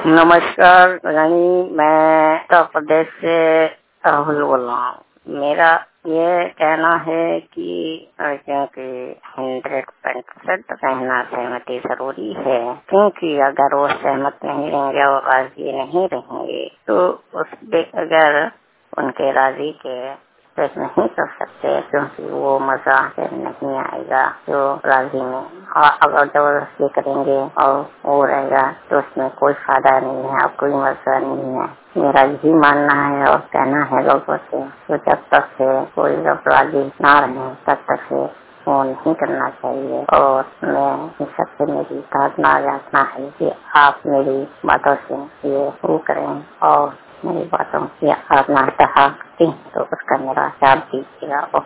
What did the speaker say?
नमस्कार रानी, मैं उत्तर प्रदेश से राहुल बोल रहा हूँ। मेरा ये कहना है कि लड़कियों की 100% रहना सहमति जरूरी है, क्योंकि अगर वो सहमत नहीं रहेंगे और राजी नहीं रहेंगे तो उसके अगर उनके राजी के पेश नहीं कर सकते, क्योंकि वो मजा नहीं आएगा जो राजी में। और अगर जबरदस्ती करेंगे और वो रहेगा तो उसमें कोई फायदा नहीं है और कोई मजा नहीं है। मेरा यही मानना है और कहना है लोगों से, तो जब तक से कोई लोग राजी ना रहे तब तक से वो नहीं करना चाहिए। और मैं सबसे मेरी प्रार्थना याचना है कि आप मेरी बातों से ये वो करें और मेरी बातों की आराधना चाहती तो उसका मेरा साथ दीजिएगा।